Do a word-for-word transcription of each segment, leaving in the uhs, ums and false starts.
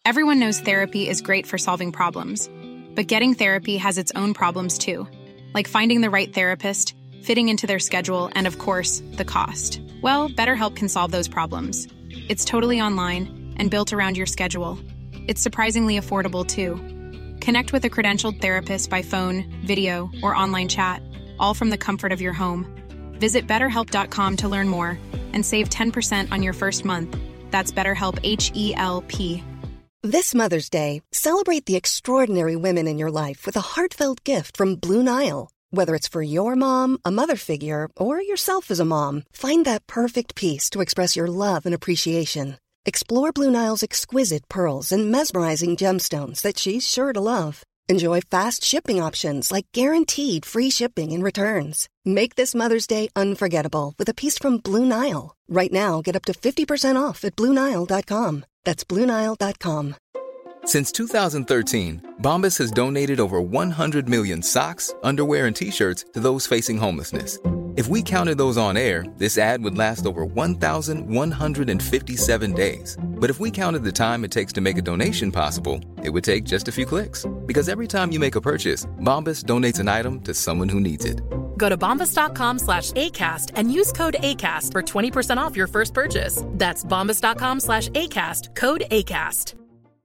Everyone knows therapy is great for solving problems, but getting therapy has its own problems too, like finding the right therapist, fitting into their schedule, and of course, the cost. Well, BetterHelp can solve those problems. It's totally online and built around your schedule. It's surprisingly affordable too. Connect with a credentialed therapist by phone, video, or online chat, all from the comfort of your home. Visit better help dot com to learn more and save ten percent on your first month. That's BetterHelp, H E L P. This Mother's Day, celebrate the extraordinary women in your life with a heartfelt gift from Blue Nile. Whether it's for your mom, a mother figure, or yourself as a mom, find that perfect piece to express your love and appreciation. Explore Blue Nile's exquisite pearls and mesmerizing gemstones that she's sure to love. Enjoy fast shipping options like guaranteed free shipping and returns. Make this Mother's Day unforgettable with a piece from Blue Nile. Right now, get up to fifty percent off at Blue Nile dot com. That's Blue Nile dot com. Since two thousand thirteen, Bombas has donated over one hundred million socks, underwear, and T-shirts to those facing homelessness. If we counted those on air, this ad would last over one thousand one hundred fifty-seven days. But if we counted the time it takes to make a donation possible, it would take just a few clicks. Because every time you make a purchase, Bombas donates an item to someone who needs it. Go to bombas dot com slash ACAST and use code ACAST for twenty percent off your first purchase. That's bombas dot com slash ACAST, code ACAST.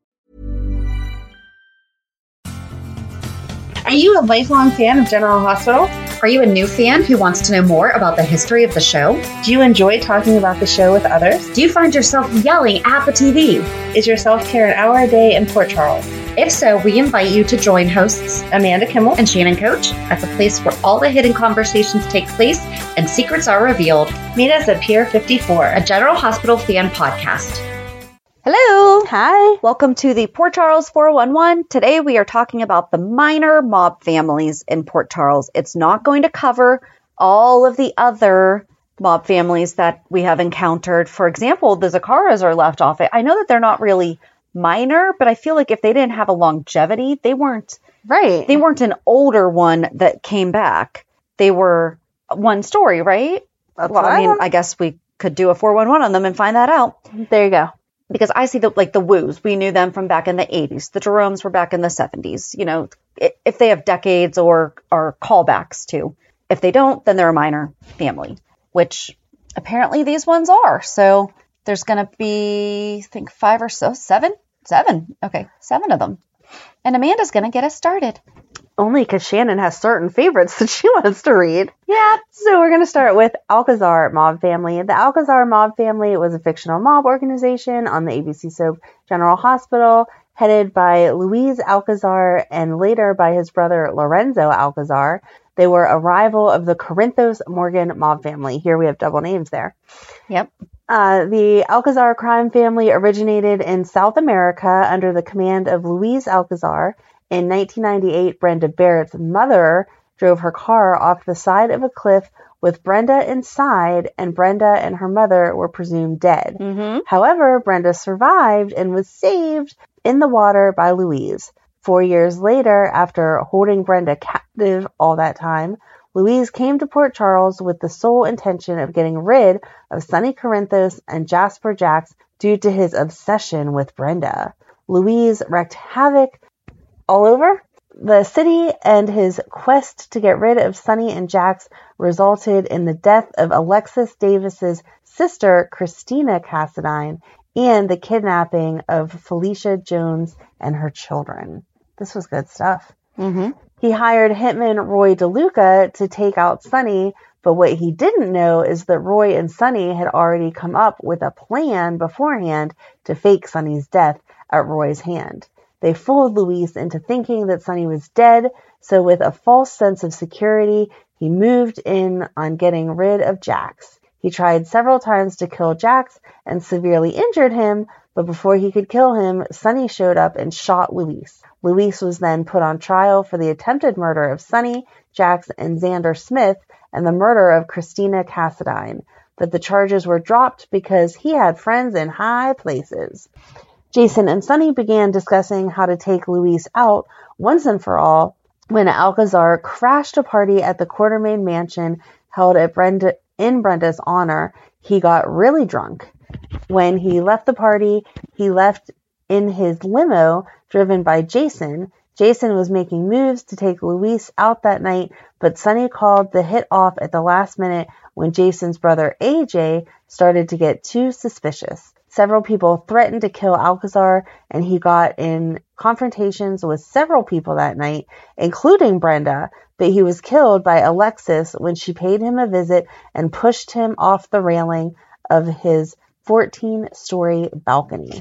Are you a lifelong fan of General Hospital? Are you a new fan who wants to know more about the history of the show? Do you enjoy talking about the show with others? Do you find yourself yelling at the T V? Is your self-care an hour a day in Port Charles? If so, we invite you to join hosts Amanda Kimmel and Shannon Coach at the place where all the hidden conversations take place and secrets are revealed. Meet us at Pier fifty-four, a General Hospital fan podcast. Hello. Hi. Welcome to the Port Charles four one one. Today we are talking about the minor mob families in Port Charles. It's not going to cover all of the other mob families that we have encountered. For example, the Zaccaras are left off it. I know that they're not really minor, but I feel like if they didn't have a longevity, they weren't right. They weren't an older one that came back. They were one story, right? That's well, what I mean, want. I guess we could do a four one one on them and find that out. There you go. Because I see the, like the Woos, we knew them from back in the eighties. The Jeromes were back in the seventies. You know, if they have decades or are callbacks to. If they don't, then they're a minor family, which apparently these ones are. So there's going to be, I think, five or so, seven, seven. Okay, seven of them. And Amanda's going to get us started. Only because Shannon has certain favorites that she wants to read. Yeah. So we're going to start with Alcazar mob family. The Alcazar mob family was a fictional mob organization on the A B C soap General Hospital, headed by Luis Alcazar and later by his brother Lorenzo Alcazar. They were a rival of the Corinthos Morgan mob family. Here we have double names there. Yep. Uh, the Alcazar crime family originated in South America under the command of Luis Alcazar. In nineteen ninety-eight, Brenda Barrett's mother drove her car off the side of a cliff with Brenda inside, and Brenda and her mother were presumed dead. Mm-hmm. However, Brenda survived and was saved in the water by Louise. Four years later, after holding Brenda captive all that time, Louise came to Port Charles with the sole intention of getting rid of Sonny Corinthos and Jasper Jacks due to his obsession with Brenda. Louise wreaked havoc all over the city, and his quest to get rid of Sonny and Jax resulted in the death of Alexis Davis's sister, Christina Cassadine, and the kidnapping of Felicia Jones and her children. This was good stuff. Mm-hmm. He hired hitman Roy DeLuca to take out Sonny, but what he didn't know is that Roy and Sonny had already come up with a plan beforehand to fake Sonny's death at Roy's hand. They fooled Luis into thinking that Sonny was dead, so with a false sense of security, he moved in on getting rid of Jax. He tried several times to kill Jax and severely injured him, but before he could kill him, Sonny showed up and shot Luis. Luis was then put on trial for the attempted murder of Sonny, Jax, and Xander Smith, and the murder of Christina Cassadine. But the charges were dropped because he had friends in high places. Jason and Sonny began discussing how to take Luis out once and for all when Alcazar crashed a party at the Quartermain Mansion held at Brenda, in Brenda's honor. He got really drunk. When he left the party, he left in his limo driven by Jason. Jason was making moves to take Luis out that night, but Sonny called the hit off at the last minute when Jason's brother A J started to get too suspicious. Several people threatened to kill Alcazar, and he got in confrontations with several people that night, including Brenda, but he was killed by Alexis when she paid him a visit and pushed him off the railing of his fourteen-story balcony.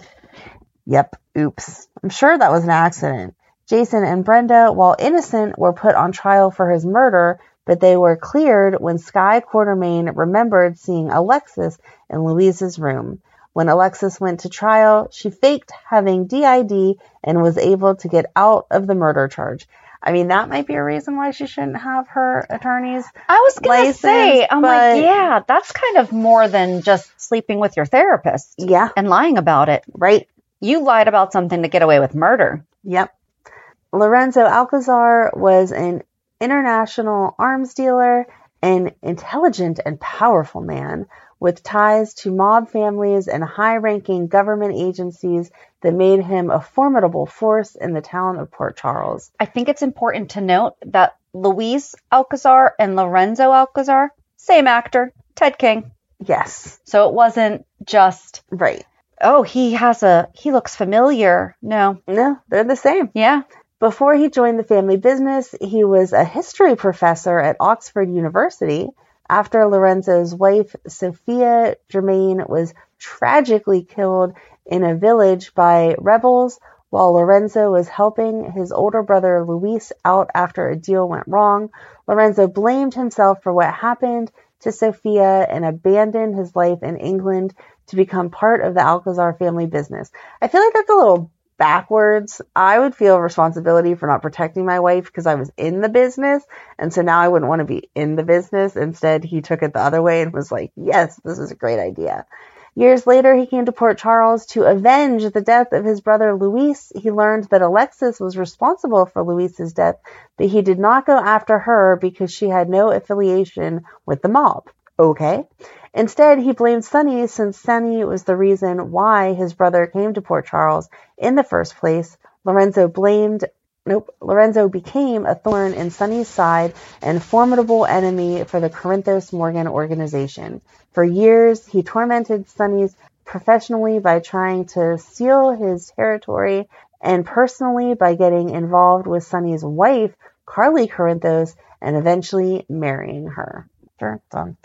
Yep, oops. I'm sure that was an accident. Jason and Brenda, while innocent, were put on trial for his murder, but they were cleared when Sky Quartermain remembered seeing Alexis in Louise's room. When Alexis went to trial, she faked having D I D and was able to get out of the murder charge. I mean, that might be a reason why she shouldn't have her attorney's I was going to say, I'm but, like, yeah, that's kind of more than just sleeping with your therapist. Yeah. And lying about it. Right. You lied about something to get away with murder. Yep. Lorenzo Alcazar was an international arms dealer, an intelligent and powerful man with ties to mob families and high-ranking government agencies that made him a formidable force in the town of Port Charles. I think it's important to note that Luis Alcazar and Lorenzo Alcazar, same actor, Ted King. Yes. So it wasn't just, right. Oh, he has a, he looks familiar. No. No, they're the same. Yeah. Before he joined the family business, he was a history professor at Oxford University. After Lorenzo's wife, Sophia Germain, was tragically killed in a village by rebels, while Lorenzo was helping his older brother Luis out after a deal went wrong, Lorenzo blamed himself for what happened to Sophia and abandoned his life in England to become part of the Alcazar family business. I feel like that's a little backwards. I would feel responsibility for not protecting my wife because I was in the business, and so now I wouldn't want to be in the business. Instead, he took it the other way and was like, yes, this is a great idea. Years later, he came to Port Charles to avenge the death of his brother Luis. He learned that Alexis was responsible for Luis's death, but he did not go after her because she had no affiliation with the mob. Okay. Instead, he blamed Sonny since Sonny was the reason why his brother came to Port Charles in the first place. Lorenzo blamed, nope, Lorenzo became a thorn in Sonny's side and formidable enemy for the Corinthos Morgan organization. For years, he tormented Sonny professionally by trying to steal his territory and personally by getting involved with Sonny's wife, Carly Corinthos, and eventually marrying her. Dun, dun,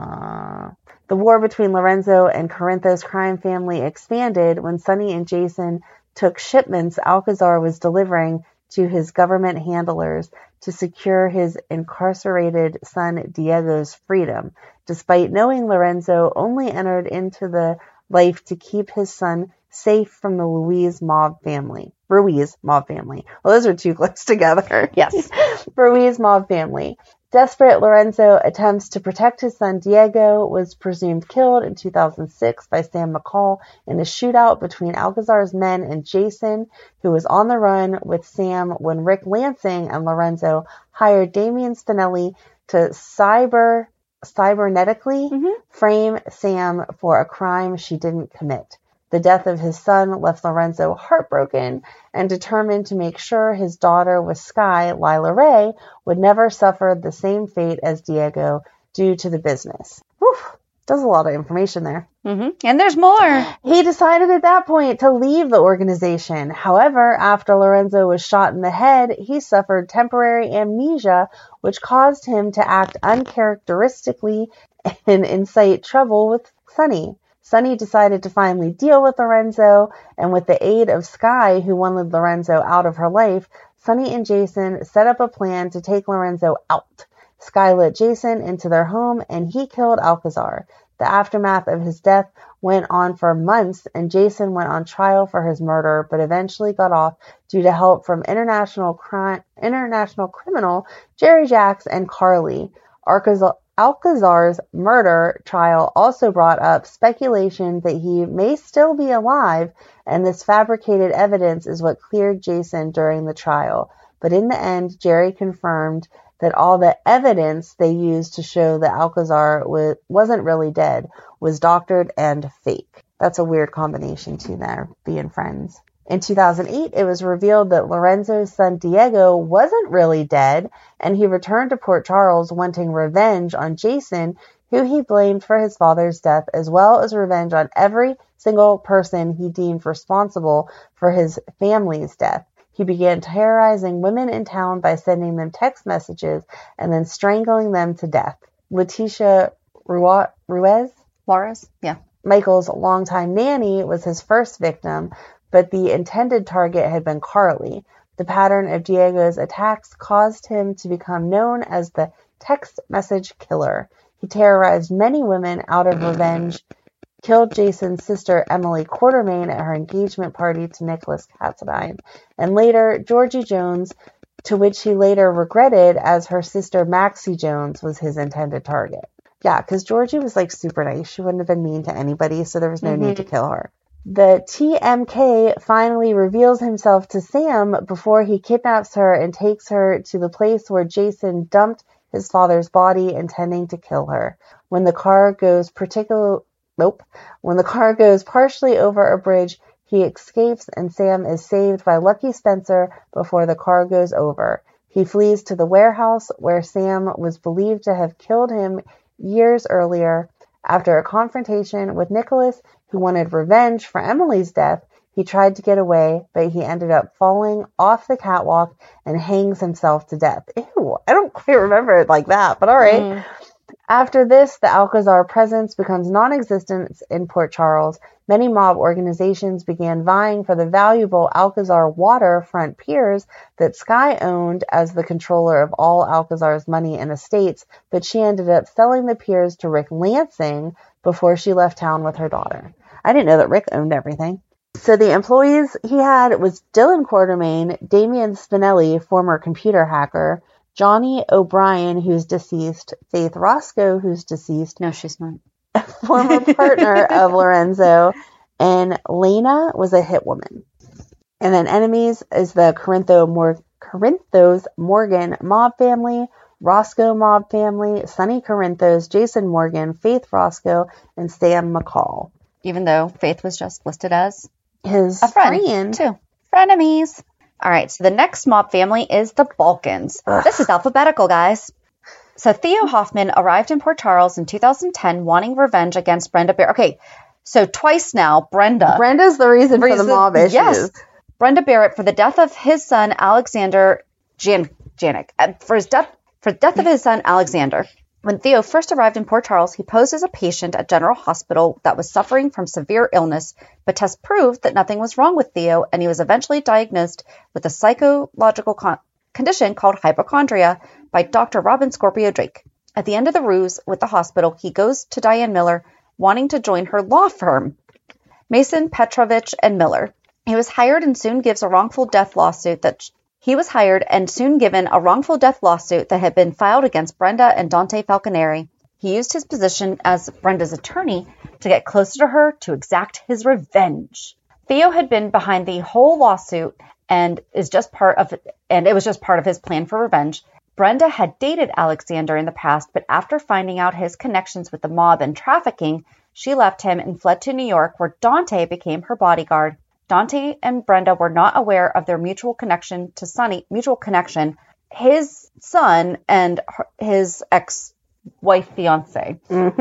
dun. The war between Lorenzo and Corinthos crime family expanded when Sonny and Jason took shipments Alcazar was delivering to his government handlers to secure his incarcerated son Diego's freedom, despite knowing Lorenzo only entered into the life to keep his son safe from the Ruiz mob family. Ruiz mob family. Well, those are too close together. Yes. Ruiz mob family. Desperate, Lorenzo attempts to protect his son Diego, was presumed killed in two thousand six by Sam McCall in a shootout between Alcazar's men and Jason, who was on the run with Sam when Rick Lansing and Lorenzo hired Damian Spinelli to cyber cybernetically mm-hmm. frame Sam for a crime she didn't commit. The death of his son left Lorenzo heartbroken and determined to make sure his daughter with Sky, Lila Ray, would never suffer the same fate as Diego due to the business. Whew, that's a lot of information there. Mm-hmm. And there's more. He decided at that point to leave the organization. However, after Lorenzo was shot in the head, he suffered temporary amnesia, which caused him to act uncharacteristically and incite trouble with Sonny. Sonny decided to finally deal with Lorenzo, and with the aid of Sky, who wanted Lorenzo out of her life, Sonny and Jason set up a plan to take Lorenzo out. Sky let Jason into their home, and he killed Alcazar. The aftermath of his death went on for months, and Jason went on trial for his murder, but eventually got off due to help from international crime, international criminal Jerry Jacks and Carly. Alcazar Alcazar's murder trial also brought up speculation that he may still be alive, and this fabricated evidence is what cleared Jason during the trial. But in the end, Jerry confirmed that all the evidence they used to show that Alcazar w- wasn't really dead was doctored and fake. That's a weird combination too there, being friends. In two thousand eight, it was revealed that Lorenzo's son Diego wasn't really dead, and he returned to Port Charles wanting revenge on Jason, who he blamed for his father's death, as well as revenge on every single person he deemed responsible for his family's death. He began terrorizing women in town by sending them text messages and then strangling them to death. Leticia Ruiz, Juarez, yeah. Michael's longtime nanny, was his first victim, but the intended target had been Carly. The pattern of Diego's attacks caused him to become known as the text message killer. He terrorized many women out of revenge, killed Jason's sister Emily Quartermain at her engagement party to Nicholas Cassadine, and later Georgie Jones, to which he later regretted, as her sister Maxie Jones was his intended target. Yeah, because Georgie was like super nice. She wouldn't have been mean to anybody, so there was no mm-hmm. need to kill her. The T M K finally reveals himself to Sam before he kidnaps her and takes her to the place where Jason dumped his father's body, intending to kill her. When the car goes particular, nope. When the car goes partially over a bridge, he escapes and Sam is saved by Lucky Spencer before the car goes over. He flees to the warehouse where Sam was believed to have killed him years earlier. After a confrontation with Nicholas, who wanted revenge for Emily's death, he tried to get away, but he ended up falling off the catwalk and hangs himself to death. Ew, I don't quite remember it like that, but all right. Mm. After this, the Alcazar presence becomes non-existent in Port Charles. Many mob organizations began vying for the valuable Alcazar waterfront piers that Skye owned as the controller of all Alcazar's money and estates, but she ended up selling the piers to Rick Lansing before she left town with her daughter. I didn't know that Rick owned everything. So the employees he had was Dylan Quartermain, Damian Spinelli, former computer hacker, Johnny O'Brien, who's deceased, Faith Roscoe, who's deceased. No, she's not. Former partner of Lorenzo, and Lena was a hit woman. And then enemies is the Corintho Mor- Corinthos Morgan mob family, Roscoe mob family, Sonny Corinthos, Jason Morgan, Faith Roscoe, and Sam McCall. Even though Faith was just listed as his a friend, friend. too. Frenemies. All right, so the next mob family is the Balkans. Ugh. This is alphabetical, guys. So Theo Hoffman arrived in Port Charles in two thousand ten wanting revenge against Brenda Barrett. Okay, so twice now, Brenda. Brenda's the reason, reason for the mob issues. Yes. Brenda Barrett for the death of his son, Alexander Jan- Janik. For his death, for the death of his son, Alexander. When Theo first arrived in Port Charles, he posed as a patient at General Hospital that was suffering from severe illness, but tests proved that nothing was wrong with Theo, and he was eventually diagnosed with a psychological con- condition called hypochondria by Doctor Robin Scorpio Drake. At the end of the ruse with the hospital, he goes to Diane Miller, wanting to join her law firm, Mason Petrovich and Miller. He was hired and soon gives a wrongful death lawsuit that he was hired and soon given a wrongful death lawsuit that had been filed against Brenda and Dante Falconeri. He used his position as Brenda's attorney to get closer to her to exact his revenge. Theo had been behind the whole lawsuit and is just part of and it was just part of his plan for revenge. Brenda had dated Alexander in the past, but after finding out his connections with the mob and trafficking, she left him and fled to New York, where Dante became her bodyguard. Dante and Brenda were not aware of their mutual connection to Sonny, mutual connection, his son and her, his ex-wife fiance. Mm-hmm.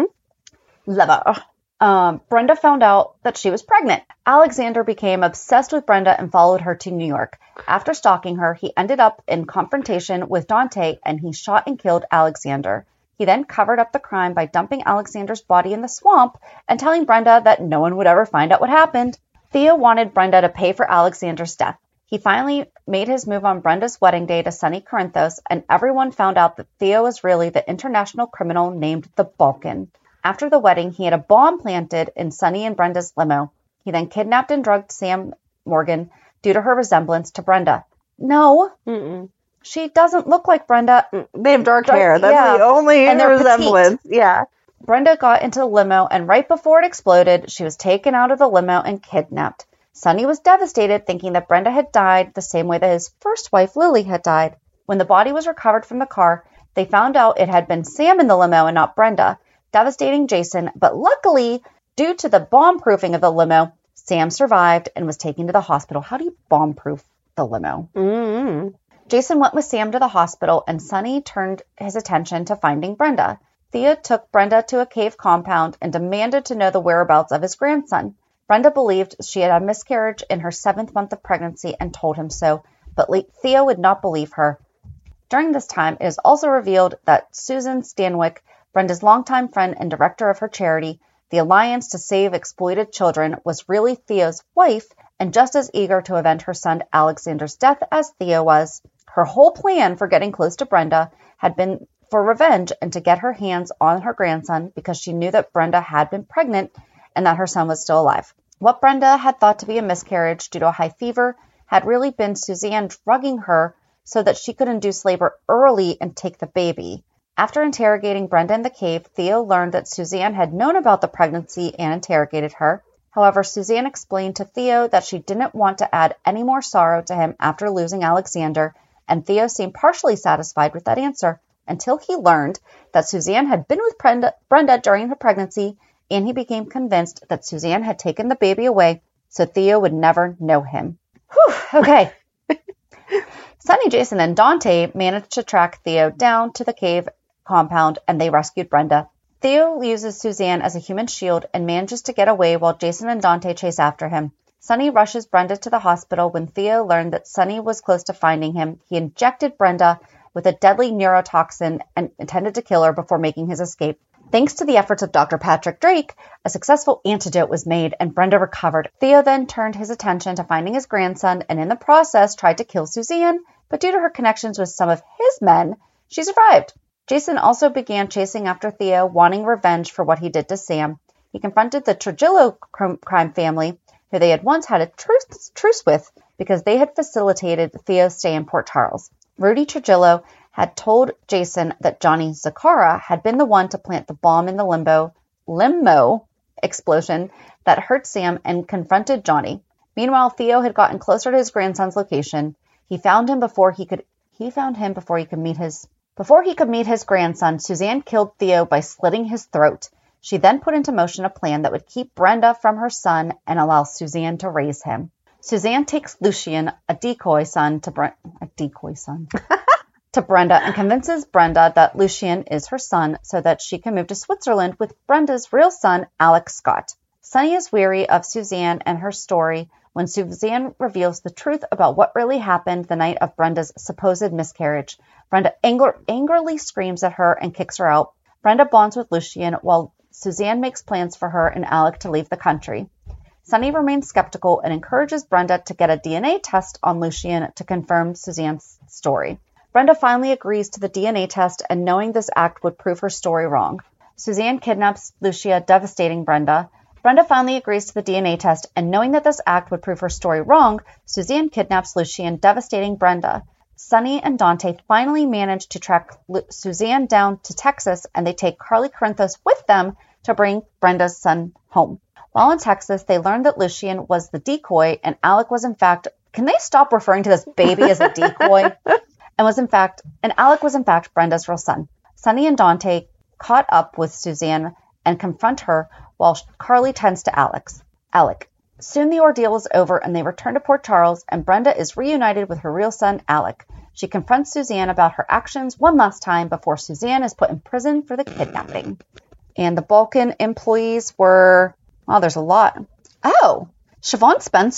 Lover. Um, Brenda found out that she was pregnant. Alexander became obsessed with Brenda and followed her to New York. After stalking her, he ended up in confrontation with Dante and he shot and killed Alexander. He then covered up the crime by dumping Alexander's body in the swamp and telling Brenda that no one would ever find out what happened. Theo wanted Brenda to pay for Alexander's death. He finally made his move on Brenda's wedding day to Sonny Corinthos, and everyone found out that Theo was really the international criminal named the Balkan. After the wedding, he had a bomb planted in Sonny and Brenda's limo. He then kidnapped and drugged Sam Morgan due to her resemblance to Brenda. No, Mm-mm. she doesn't look like Brenda. They have dark, dark hair. That's yeah. the only and resemblance. Petite. Yeah. Brenda got into the limo, and right before it exploded, she was taken out of the limo and kidnapped. Sonny was devastated, thinking that Brenda had died the same way that his first wife, Lily, had died. When the body was recovered from the car, they found out it had been Sam in the limo and not Brenda, devastating Jason. But luckily, due to the bomb-proofing of the limo, Sam survived and was taken to the hospital. How do you bomb-proof the limo? Mm-hmm. Jason went with Sam to the hospital, and Sonny turned his attention to finding Brenda. Thea took Brenda to a cave compound and demanded to know the whereabouts of his grandson. Brenda believed she had had a miscarriage in her seventh month of pregnancy and told him so, but Thea would not believe her. During this time, it is also revealed that Susan Stanwyck, Brenda's longtime friend and director of her charity, the Alliance to Save Exploited Children, was really Thea's wife and just as eager to avenge her son Alexander's death as Thea was. Her whole plan for getting close to Brenda had been for revenge and to get her hands on her grandson because she knew that Brenda had been pregnant and that her son was still alive. What Brenda had thought to be a miscarriage due to a high fever had really been Suzanne drugging her so that she could induce labor early and take the baby. After interrogating Brenda in the cave, Theo learned that Suzanne had known about the pregnancy and interrogated her. However, Suzanne explained to Theo that she didn't want to add any more sorrow to him after losing Alexander, and Theo seemed partially satisfied with that answer until he learned that Suzanne had been with Brenda, Brenda during her pregnancy, and he became convinced that Suzanne had taken the baby away so Theo would never know him. Whew, okay. Sonny, Jason, and Dante managed to track Theo down to the cave compound, and they rescued Brenda. Theo uses Suzanne as a human shield and manages to get away while Jason and Dante chase after him. Sonny rushes Brenda to the hospital. When Theo learned that Sonny was close to finding him, he injected Brenda with a deadly neurotoxin and intended to kill her before making his escape. Thanks to the efforts of Doctor Patrick Drake, a successful antidote was made and Brenda recovered. Theo then turned his attention to finding his grandson and in the process tried to kill Suzanne, but due to her connections with some of his men, she survived. Jason also began chasing after Theo, wanting revenge for what he did to Sam. He confronted the Trujillo crime family, who they had once had a truce, truce with because they had facilitated Theo's stay in Port Charles. Rudy Trujillo had told Jason that Johnny Zaccara had been the one to plant the bomb in the limbo, limo explosion that hurt Sam and confronted Johnny. Meanwhile, Theo had gotten closer to his grandson's location. He found him before he could he found him before he could meet his before he could meet his grandson. Suzanne killed Theo by slitting his throat. She then put into motion a plan that would keep Brenda from her son and allow Suzanne to raise him. Suzanne takes Lucien, a decoy son to Bre- a decoy son to Brenda and convinces Brenda that Lucien is her son so that she can move to Switzerland with Brenda's real son, Alex Scott. Sonny is weary of Suzanne and her story when Suzanne reveals the truth about what really happened the night of Brenda's supposed miscarriage. Brenda anger- angrily screams at her and kicks her out. Brenda bonds with Lucien while Suzanne makes plans for her and Alec to leave the country. Sonny remains skeptical and encourages Brenda to get a D N A test on Lucien to confirm Suzanne's story. Brenda finally agrees to the D N A test, and knowing this act would prove her story wrong. Suzanne kidnaps Lucia, devastating Brenda. Brenda finally agrees to the D N A test, and knowing that this act would prove her story wrong, Suzanne kidnaps Lucien, devastating Brenda. Sonny and Dante finally manage to track Lu- Suzanne down to Texas, and they take Carly Corinthos with them to bring Brenda's son home. While in Texas, they learn that Lucien was the decoy, and Alec was in fact, can they stop referring to this baby as a decoy? and was in fact, and Alec was in fact Brenda's real son. Sonny and Dante caught up with Suzanne and confront her while Carly tends to Alex. Alec. Soon the ordeal is over and they return to Port Charles, and Brenda is reunited with her real son, Alec. She confronts Suzanne about her actions one last time before Suzanne is put in prison for the kidnapping. And the Balkan employees were, oh, there's a lot. Oh, Siobhan Spencer?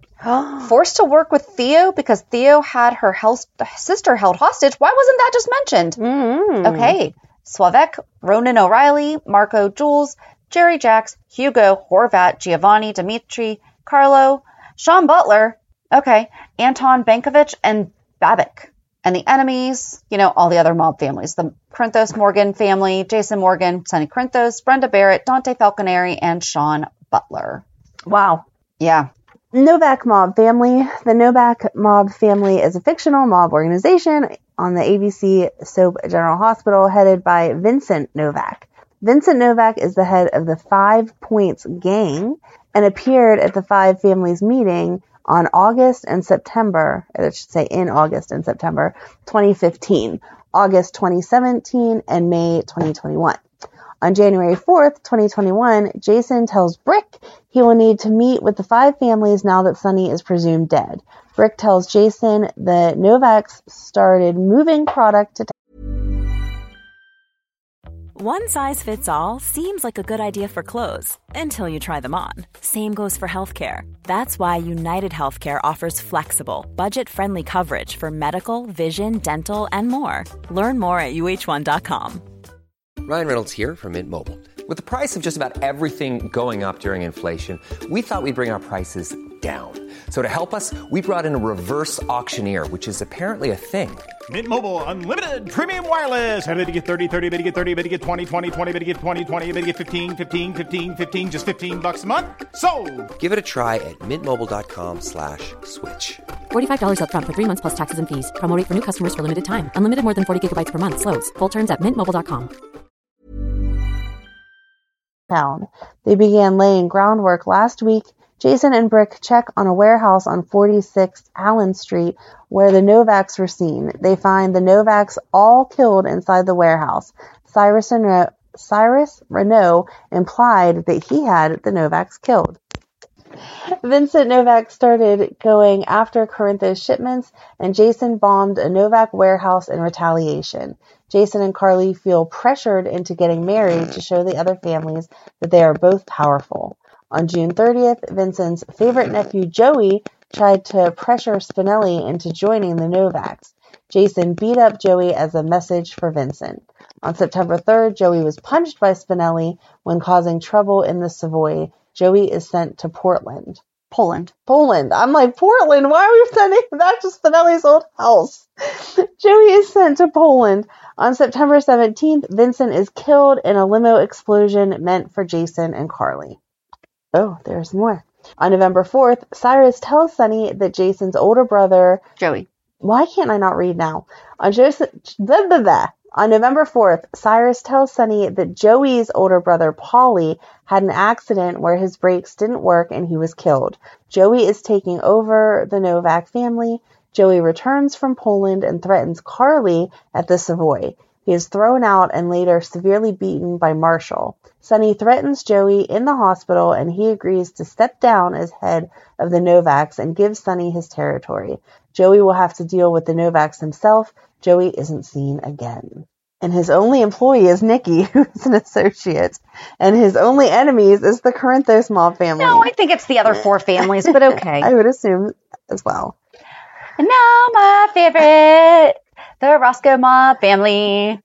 Forced to work with Theo because Theo had her health, sister held hostage. Why wasn't that just mentioned? Mm. Okay. Slavek, Ronan O'Reilly, Marco Jules, Jerry Jacks, Hugo, Horvat, Giovanni, Dimitri, Carlo, Sean Butler, okay, Anton Bankovich, and Babik. And the enemies, you know, all the other mob families. The Corinthos Morgan family, Jason Morgan, Sonny Corinthos, Brenda Barrett, Dante Falconeri, and Sean Butler. Wow. Yeah. Novak Mob Family. The Novak Mob Family is a fictional mob organization on the A B C soap General Hospital headed by Vincent Novak. Vincent Novak is the head of the Five Points Gang and appeared at the Five Families meeting on August and September, I should say in August and September twenty fifteen, August twenty seventeen, and May twenty twenty-one. On January fourth, twenty twenty-one, Jason tells Brick he will need to meet with the five families now that Sonny is presumed dead. Brick tells Jason that Novaks started moving product to One size fits all seems like a good idea for clothes until you try them on. Same goes for healthcare. That's why United Healthcare offers flexible, budget-friendly coverage for medical, vision, dental, and more. Learn more at U H one dot com. Ryan Reynolds here from Mint Mobile. With the price of just about everything going up during inflation, we thought we'd bring our prices down. So to help us, we brought in a reverse auctioneer, which is apparently a thing. Mint Mobile Unlimited Premium Wireless. How to get thirty, thirty, how to get thirty, how to get twenty, twenty, twenty, how to get twenty, twenty, how to get fifteen, fifteen, fifteen, fifteen, just fifteen bucks a month? Sold! Give it a try at mintmobile.com slash switch. forty-five dollars up front for three months plus taxes and fees. Promo rate for new customers for limited time. Unlimited more than forty gigabytes per month. Slows full terms at mint mobile dot com. town. They began laying groundwork last week. Jason and Brick check on a warehouse on forty-sixth Allen Street where the Novaks were seen. They find the Novaks all killed inside the warehouse. Cyrus, and Cyrus Renault implied that he had the Novaks killed. Vincent Novak started going after Corinthos shipments, and Jason bombed a Novak warehouse in retaliation. Jason and Carly feel pressured into getting married to show the other families that they are both powerful. On June thirtieth, Vincent's favorite nephew Joey tried to pressure Spinelli into joining the Novaks. Jason beat up Joey as a message for Vincent. On September third, Joey was punched by Spinelli when causing trouble in the Savoy. Joey is sent to Portland. Poland. Poland. I'm like, Portland? Why are we sending him back to Spinelli's old house? Joey is sent to Poland. On September seventeenth, Vincent is killed in a limo explosion meant for Jason and Carly. Oh, there's more. On November fourth, Cyrus tells Sonny that Jason's older brother... Joey. Why can't I not read now? On Joseph... Blah, blah, blah. On November fourth, Cyrus tells Sonny that Joey's older brother, Paulie, had an accident where his brakes didn't work and he was killed. Joey is taking over the Novak family. Joey returns from Poland and threatens Carly at the Savoy. He is thrown out and later severely beaten by Marshall. Sonny threatens Joey in the hospital, and he agrees to step down as head of the Novaks and gives Sonny his territory. Joey will have to deal with the Novaks himself. Joey isn't seen again. And his only employee is Nikki, who's an associate. And his only enemies is the Corinthos mob family. No, I think it's the other four families, but okay. I would assume as well. And now my favorite, the Roscoe mob family.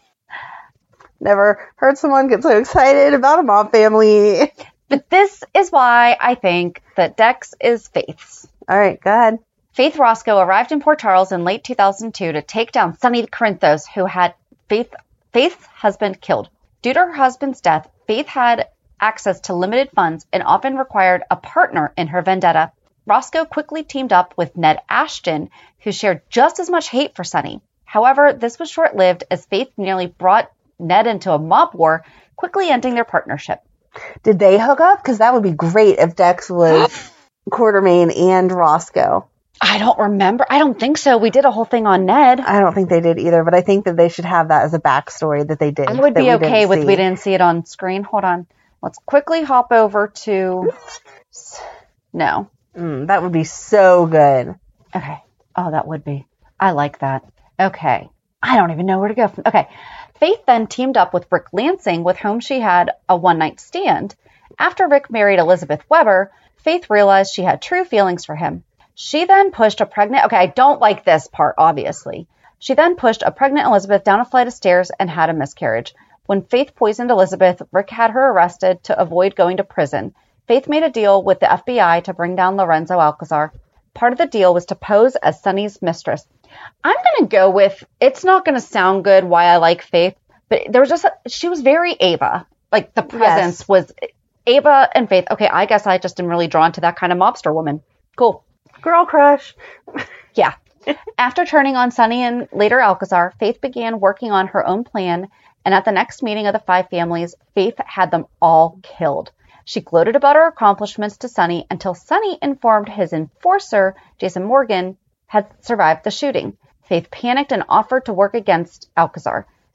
Never heard someone get so excited about a mob family. But this is why I think that Dex is Faith's. All right, go ahead. Faith Roscoe arrived in Port Charles in late two thousand two to take down Sonny Corinthos, who had Faith, Faith's husband killed. Due to her husband's death, Faith had access to limited funds and often required a partner in her vendetta. Roscoe quickly teamed up with Ned Ashton, who shared just as much hate for Sonny. However, this was short-lived as Faith nearly brought Ned into a mob war, quickly ending their partnership. Did they hook up? Because that would be great if Dex was Quartermain and Roscoe. I don't remember. I don't think so. We did a whole thing on Ned. I don't think they did either, but I think that they should have that as a backstory that they did. I would be okay with we didn't see it on screen. Hold on. Let's quickly hop over to... No. Mm, that would be so good. Okay. Oh, that would be. I like that. Okay. I don't even know where to go from. Okay. Faith then teamed up with Rick Lansing, with whom she had a one-night stand. After Rick married Elizabeth Weber, Faith realized she had true feelings for him. She then pushed a pregnant... Okay, I don't like this part, obviously. She then pushed a pregnant Elizabeth down a flight of stairs and had a miscarriage. When Faith poisoned Elizabeth, Rick had her arrested to avoid going to prison. Faith made a deal with the F B I to bring down Lorenzo Alcazar. Part of the deal was to pose as Sonny's mistress. I'm going to go with... It's not going to sound good why I like Faith, but there was just... A, she was very Ava. Like, the presence yes. was Ava and Faith. Okay, I guess I just am really drawn to that kind of mobster woman. Cool. Girl crush. Yeah. After turning on Sonny and later Alcazar, Faith began working on her own plan, and at the next meeting of the five families, Faith had them all killed. She gloated about her accomplishments to Sonny until Sonny informed his enforcer, Jason Morgan, had survived the shooting. Faith panicked and offered to work against Alcazar.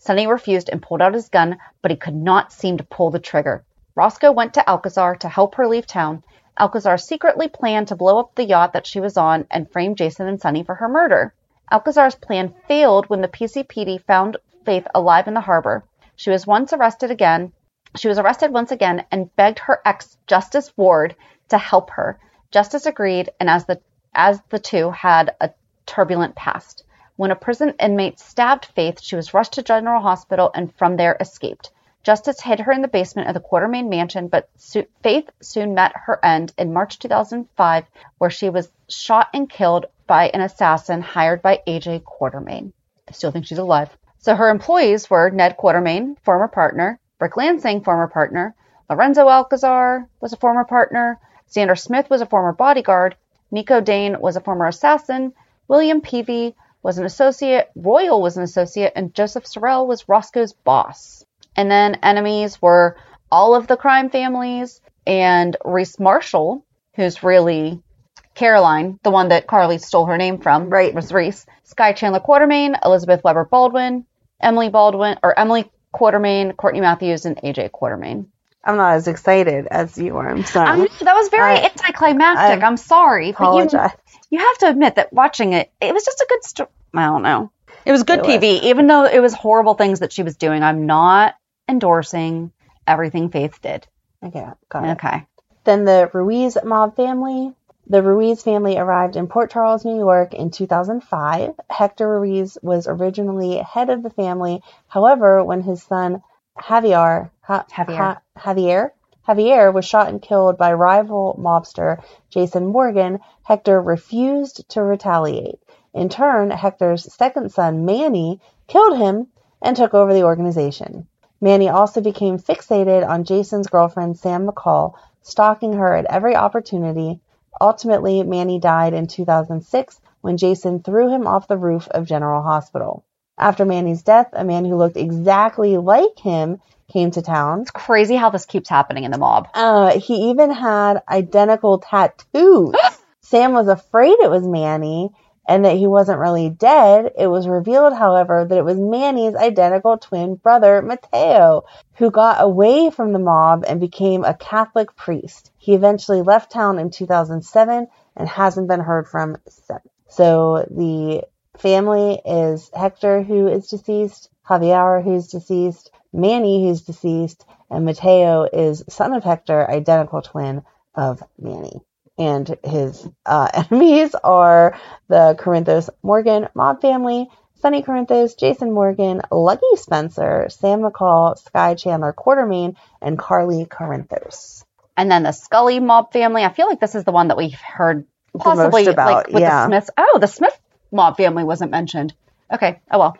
Sonny refused and pulled out his gun, but he could not seem to pull the trigger. Roscoe went to Alcazar to help her leave town. Alcazar secretly planned to blow up the yacht that she was on and frame Jason and Sonny for her murder. Alcazar's plan failed when the P C P D found Faith alive in the harbor. She was once arrested again. She was arrested once again and begged her ex, Justice Ward, to help her. Justice agreed, and as the as the two had a turbulent past. When a prison inmate stabbed Faith, she was rushed to General Hospital and from there escaped. Justice hid her in the basement of the Quartermaine mansion, but so- Faith soon met her end in March two thousand five, where she was shot and killed by an assassin hired by A J Quartermaine. I still think she's alive. So her employees were Ned Quartermaine, former partner, Rick Lansing, former partner, Lorenzo Alcazar was a former partner, Xander Smith was a former bodyguard, Nico Dane was a former assassin, William Peavy was an associate, Royal was an associate, and Joseph Sorrell was Roscoe's boss. And then enemies were all of the crime families and Reese Marshall, who's really Caroline, the one that Carly stole her name from, right, was Reese. Sky Chandler Quartermaine, Elizabeth Weber Baldwin, Emily Baldwin, or Emily Quartermaine, Courtney Matthews, and A J Quartermaine. I'm not as excited as you are. I'm sorry. I mean, that was very I, anticlimactic. I I'm sorry. Apologize. But you, you have to admit that watching it, it was just a good story. I don't know. It was good it T V, was. Even though it was horrible things that she was doing. I'm not endorsing everything Faith did. Okay, got it. Okay. Then the Ruiz mob family. The Ruiz family arrived in Port Charles, New York in two thousand five. Hector Ruiz was originally head of the family. However, when his son Javier, ha, Javier. Ha, Javier, Javier was shot and killed by rival mobster Jason Morgan, Hector refused to retaliate. In turn, Hector's second son, Manny, killed him and took over the organization. Manny also became fixated on Jason's girlfriend, Sam McCall, stalking her at every opportunity. Ultimately, Manny died in two thousand six when Jason threw him off the roof of General Hospital. After Manny's death, a man who looked exactly like him came to town. It's crazy how this keeps happening in the mob. Uh, he even had identical tattoos. Sam was afraid it was Manny and that he wasn't really dead. It was revealed, however, that it was Manny's identical twin brother, Mateo, who got away from the mob and became a Catholic priest. He eventually left town in two thousand seven and hasn't been heard from since. So the family is Hector, who is deceased, Javier, who's deceased, Manny, who's deceased, and Mateo is son of Hector, identical twin of Manny. And his uh, enemies are the Corinthos Morgan mob family, Sonny Corinthos, Jason Morgan, Lucky Spencer, Sam McCall, Sky Chandler Quartermaine, and Carly Corinthos. And then the Scully mob family. I feel like this is the one that we've heard possibly about, like with yeah. the Smiths. Oh, the Smith mob family wasn't mentioned. Okay. Oh, well.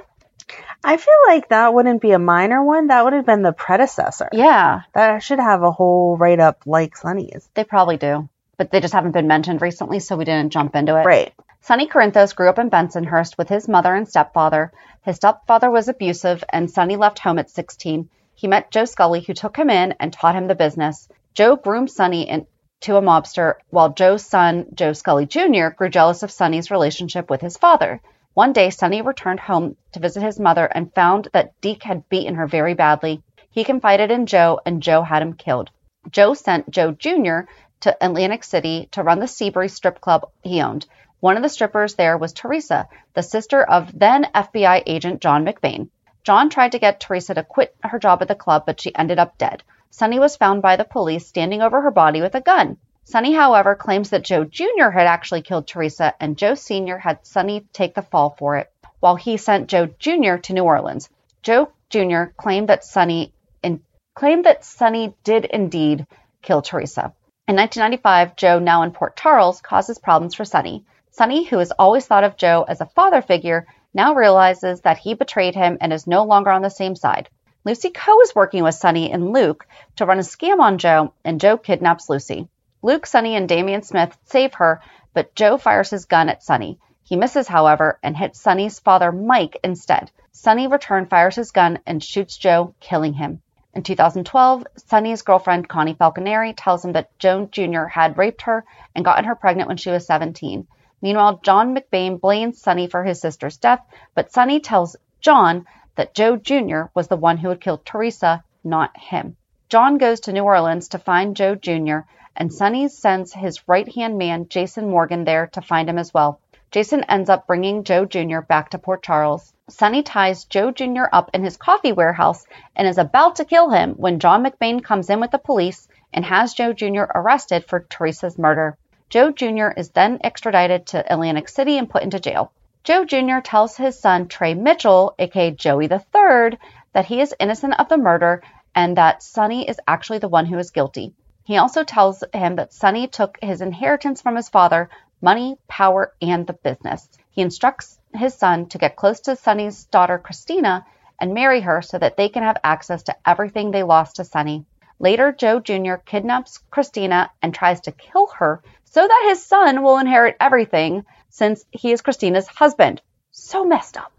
I feel like that wouldn't be a minor one. That would have been the predecessor. Yeah. That should have a whole write-up like Sonny's. They probably do. But they just haven't been mentioned recently, so we didn't jump into it. Right. Sonny Corinthos grew up in Bensonhurst with his mother and stepfather. His stepfather was abusive, and Sonny left home at sixteen. He met Joe Scully, who took him in and taught him the business. Joe groomed Sonny into a mobster, while Joe's son, Joe Scully Junior, grew jealous of Sonny's relationship with his father. One day, Sonny returned home to visit his mother and found that Deke had beaten her very badly. He confided in Joe, and Joe had him killed. Joe sent Joe Junior to Atlantic City to run the Seabury strip club he owned. One of the strippers there was Teresa, the sister of then F B I agent John McBain. John tried to get Teresa to quit her job at the club, but she ended up dead. Sonny was found by the police standing over her body with a gun. Sonny, however, claims that Joe Junior had actually killed Teresa, and Joe Senior had Sonny take the fall for it, while he sent Joe Junior to New Orleans. Joe Junior claimed that Sonny in, claimed that Sonny did indeed kill Teresa. In nineteen ninety-five, Joe, now in Port Charles, causes problems for Sonny. Sonny, who has always thought of Joe as a father figure, now realizes that he betrayed him and is no longer on the same side. Lucy Coe is working with Sonny and Luke to run a scam on Joe, and Joe kidnaps Lucy. Luke, Sonny, and Damian Smith save her, but Joe fires his gun at Sonny. He misses, however, and hits Sonny's father, Mike, instead. Sonny, in return, fires his gun and shoots Joe, killing him. In two thousand twelve, Sonny's girlfriend, Connie Falconeri, tells him that Joe Junior had raped her and gotten her pregnant when she was seventeen. Meanwhile, John McBain blames Sonny for his sister's death, but Sonny tells John that Joe Junior was the one who had killed Teresa, not him. John goes to New Orleans to find Joe Junior, and Sonny sends his right-hand man, Jason Morgan, there to find him as well. Jason ends up bringing Joe Junior back to Port Charles. Sonny ties Joe Junior up in his coffee warehouse and is about to kill him when John McBain comes in with the police and has Joe Junior arrested for Teresa's murder. Joe Junior is then extradited to Atlantic City and put into jail. Joe Junior tells his son, Trey Mitchell, aka Joey the Third, that he is innocent of the murder and that Sonny is actually the one who is guilty. He also tells him that Sonny took his inheritance from his father, money, power, and the business. He instructs his son to get close to Sonny's daughter, Christina, and marry her so that they can have access to everything they lost to Sonny. Later, Joe Junior kidnaps Christina and tries to kill her so that his son will inherit everything since he is Christina's husband. So messed up.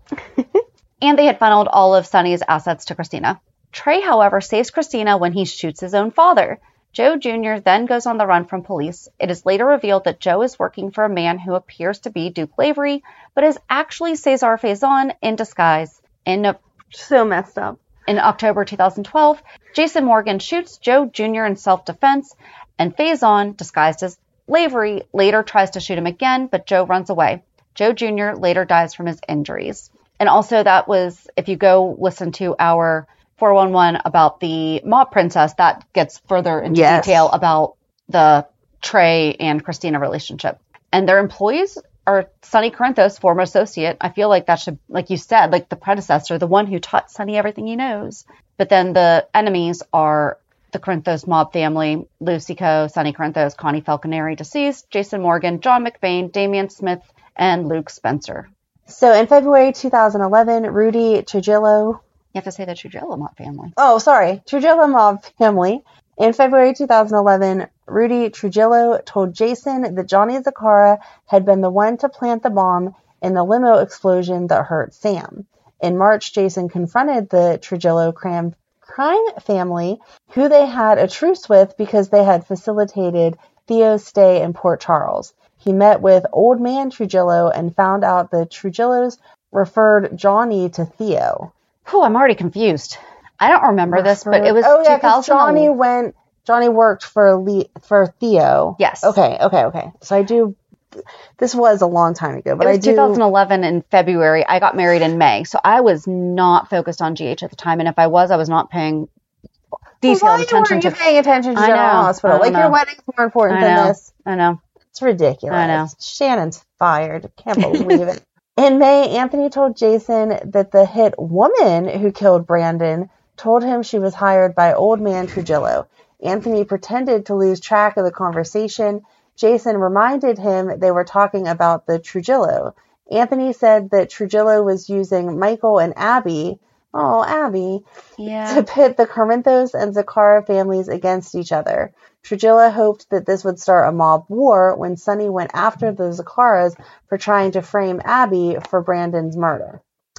And they had funneled all of Sonny's assets to Christina. Trey, however, saves Christina when he shoots his own father. Joe Junior then goes on the run from police. It is later revealed that Joe is working for a man who appears to be Duke Lavery, but is actually Cesar Faison in disguise. In so messed up. In October two thousand twelve, Jason Morgan shoots Joe Junior in self-defense, and Faison, disguised as Lavery, later tries to shoot him again, but Joe runs away. Joe Junior later dies from his injuries. And also that was, if you go listen to our four one one about the Mob Princess, that gets further into yes. detail about the Trey and Christina relationship. And their employees are Sonny Corinthos, former associate. I feel like that should, like you said, like the predecessor, the one who taught Sonny everything he knows. But then the enemies are the Corinthos mob family, Lucy Coe, Sonny Corinthos, Connie Falconeri, deceased, Jason Morgan, John McBain, Damian Smith, and Luke Spencer. So in February two thousand eleven, Rudy Trujillo... You have to say the Trujillo mob family. Oh, sorry. Trujillo mob family. In February two thousand eleven, Rudy Trujillo told Jason that Johnny Zacchara had been the one to plant the bomb in the limo explosion that hurt Sam. In March, Jason confronted the Trujillo crime, crime family, who they had a truce with because they had facilitated Theo's stay in Port Charles. He met with Old Man Trujillo and found out the Trujillos referred Johnny to Theo. Oh, I'm already confused. I don't remember referred, this, but it was oh yeah, because Johnny went. Johnny worked for Le, for Theo. Yes. Okay. Okay. Okay. So I do. This was a long time ago, but it was I do. twenty eleven in February. I got married in May, so I was not focused on G H at the time, and if I was, I was not paying detailed well, attention to. You paying attention to I General know, Hospital? Like know. Your wedding's more important I than know, this. I know. It's ridiculous. I know. Shannon's fired. Can't believe it. In May, Anthony told Jason that the hit woman who killed Brandon told him she was hired by Old Man Trujillo. Anthony pretended to lose track of the conversation. Jason reminded him they were talking about the Trujillo. Anthony said that Trujillo was using Michael and Abby, oh, Abby, yeah. to pit the Corinthos and Zacchara families against each other. Trujillo hoped that this would start a mob war when Sonny went after the Zaccharas for trying to frame Abby for Brandon's murder.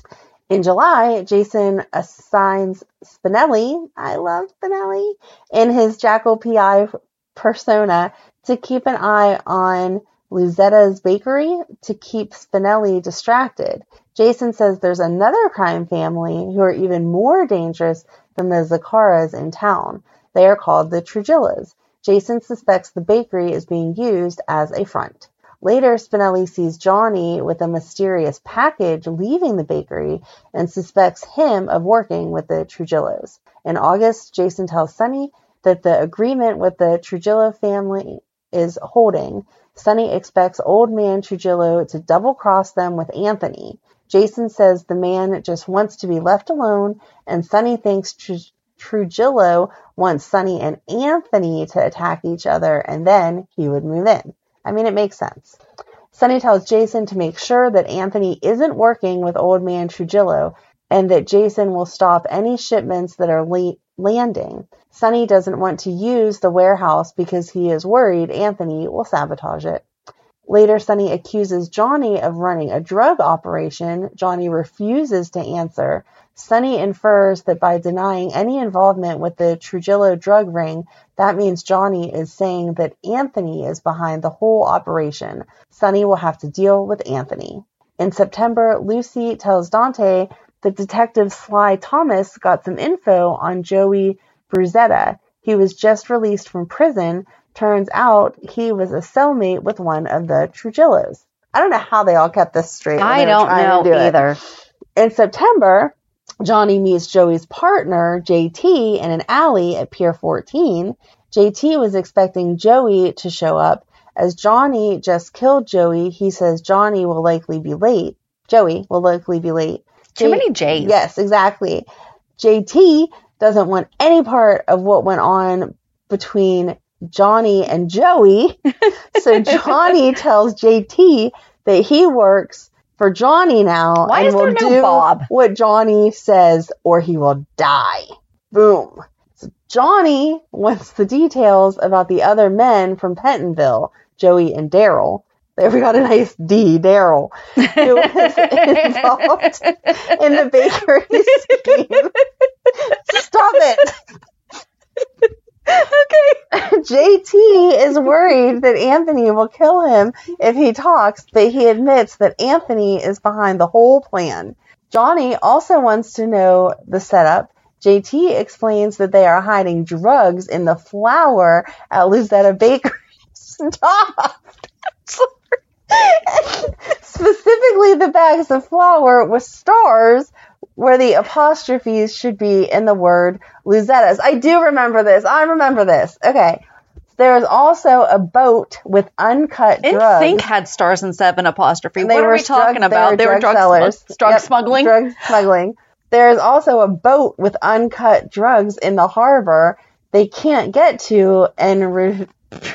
In July, Jason assigns Spinelli, I love Spinelli, in his Jackal P I persona to keep an eye on Luzetta's bakery to keep Spinelli distracted. Jason says there's another crime family who are even more dangerous than the Zaccharas in town. They are called the Trujillos. Jason suspects the bakery is being used as a front. Later, Spinelli sees Johnny with a mysterious package leaving the bakery and suspects him of working with the Trujillos. In August, Jason tells Sonny that the agreement with the Trujillo family is holding. Sonny expects Old Man Trujillo to double-cross them with Anthony. Jason says the man just wants to be left alone, and Sonny thinks Tr- Trujillo wants Sonny and Anthony to attack each other, and then he would move in. I mean, it makes sense. Sonny tells Jason to make sure that Anthony isn't working with Old Man Trujillo, and that Jason will stop any shipments that are la- landing. Sonny doesn't want to use the warehouse because he is worried Anthony will sabotage it. Later, Sonny accuses Johnny of running a drug operation. Johnny refuses to answer. Sonny infers that by denying any involvement with the Trujillo drug ring, that means Johnny is saying that Anthony is behind the whole operation. Sonny will have to deal with Anthony. In September, Lucy tells Dante that Detective Sly Thomas got some info on Joey Bruzetta. He was just released from prison. Turns out he was a cellmate with one of the Trujillos. I don't know how they all kept this straight. I don't know do either. It. In September, Johnny meets Joey's partner, J T, in an alley at Pier fourteen. J T was expecting Joey to show up. As Johnny just killed Joey, he says Johnny will likely be late. Joey will likely be late. Too J- many J's. Yes, exactly. J T doesn't want any part of what went on between Johnny and Joey. So Johnny tells J T that he works for Johnny now. Why and is there will no do Bob? what Johnny says or he will die. Boom. So Johnny wants the details about the other men from Pentonville, Joey and Daryl. There we got a nice D, Daryl, who was involved in the bakery scheme. Stop it. Okay. J T is worried that Anthony will kill him if he talks, but he admits that Anthony is behind the whole plan. Johnny also wants to know the setup. J T explains that they are hiding drugs in the flour at Luzetta Bakery. Stop! Specifically the bags of flour with stars where the apostrophes should be in the word Luzetta's. I do remember this. I remember this. Okay. There's also a boat with uncut drugs. N Sync had stars instead of an apostrophe. They what are were we talking drug, about? They were, drug, drug sellers. Sm- drug Yep, smuggling? Drug smuggling. There's also a boat with uncut drugs in the harbor they can't get to and re-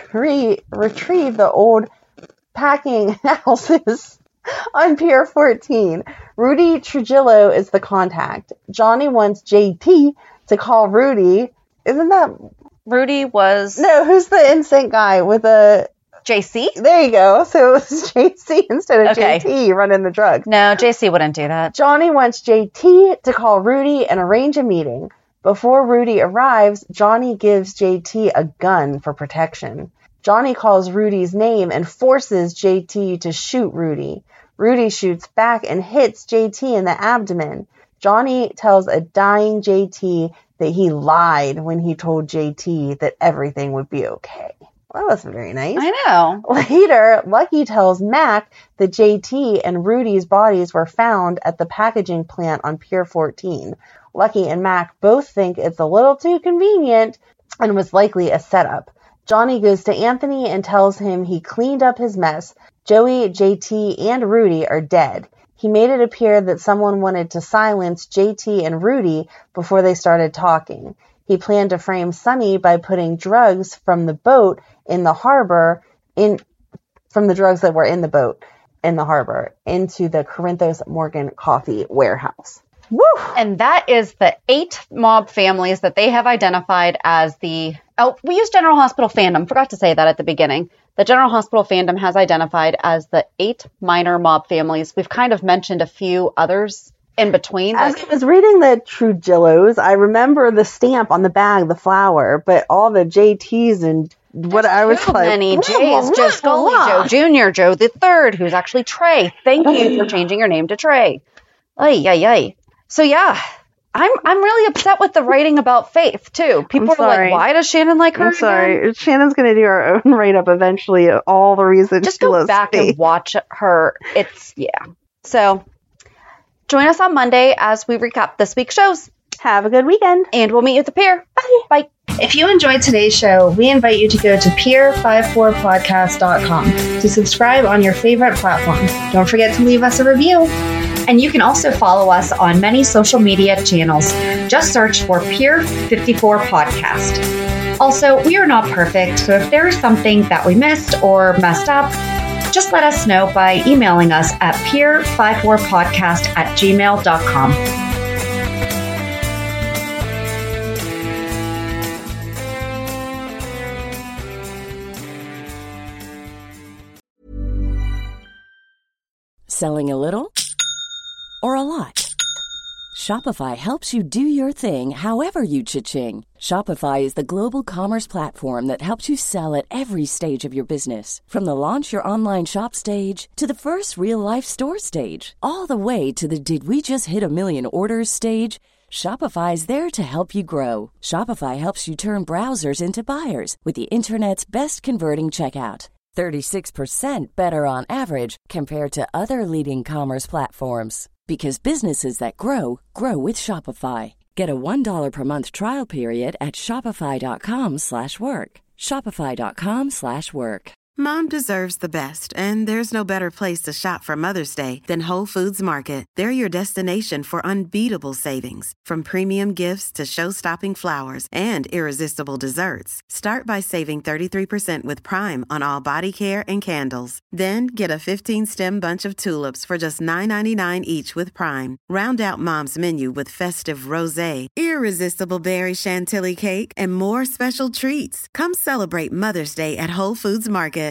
re- retrieve the old packing houses on Pier fourteen. Rudy Trujillo is the contact. Johnny wants J T to call Rudy. Isn't that... Rudy was... No, who's the N Sync guy with a... J C? There you go. So it was J C instead of Okay. J T running the drugs. No, J C wouldn't do that. Johnny wants J T to call Rudy and arrange a meeting. Before Rudy arrives, Johnny gives J T a gun for protection. Johnny calls Rudy's name and forces J T to shoot Rudy. Rudy shoots back and hits J T in the abdomen. Johnny tells a dying J T that he lied when he told J T that everything would be okay. Well, that wasn't very nice. I know. Later, Lucky tells Mac that J T and Rudy's bodies were found at the packaging plant on Pier fourteen. Lucky and Mac both think it's a little too convenient and was likely a setup. Johnny goes to Anthony and tells him he cleaned up his mess. Joey, J T, and Rudy are dead. He made it appear that someone wanted to silence J T and Rudy before they started talking. He planned to frame Sonny by putting drugs from the boat in the harbor, in from the drugs that were in the boat in the harbor, into the Corinthos Morgan coffee warehouse. Woo! And that is the eight mob families that they have identified as the... Oh, we use General Hospital fandom. Forgot to say that at the beginning. The General Hospital fandom has identified as the eight minor mob families. We've kind of mentioned a few others in between. As I was reading the Trujillos, I remember the stamp on the bag, the flower, but all the J Ts and what I was Too like... many blah, J's. blah, Joe Scully, blah. Joe Junior, Joe the Third, who's actually Trey. Thank you for changing your name to Trey. Ay, ay, ay. So yeah, I'm I'm really upset with the writing about Faith too. People I'm are sorry. like, why does Shannon like her? I'm sorry. again? Shannon's going to do our own write-up eventually of all the reasons Just she go loves back Faith. and watch her. It's yeah. So join us on Monday as we recap this week's shows. Have a good weekend. And we'll meet you at the pier. Bye. Bye. If you enjoyed today's show, we invite you to go to pier fifty-four podcast dot com to subscribe on your favorite platform. Don't forget to leave us a review. And you can also follow us on many social media channels. Just search for Pier fifty-four Podcast. Also, we are not perfect, so if there is something that we missed or messed up, just let us know by emailing us at pier fifty-four podcast at gmail dot com. Selling a little or a lot? Shopify helps you do your thing however you cha-ching. Shopify is the global commerce platform that helps you sell at every stage of your business. From the launch your online shop stage to the first real-life store stage, all the way to the did we just hit a million orders stage. Shopify is there to help you grow. Shopify helps you turn browsers into buyers with the internet's best converting checkout. thirty-six percent better on average compared to other leading commerce platforms. Because businesses that grow, grow with Shopify. Get a one dollar per month trial period at shopify.com slash work. Shopify.com slash work. Mom deserves the best, and there's no better place to shop for Mother's Day than Whole Foods Market. They're your destination for unbeatable savings, from premium gifts to show-stopping flowers and irresistible desserts. Start by saving thirty-three percent with Prime on all body care and candles. Then get a fifteen-stem bunch of tulips for just nine ninety-nine each with Prime. Round out Mom's menu with festive rosé, irresistible berry chantilly cake, and more special treats. Come celebrate Mother's Day at Whole Foods Market.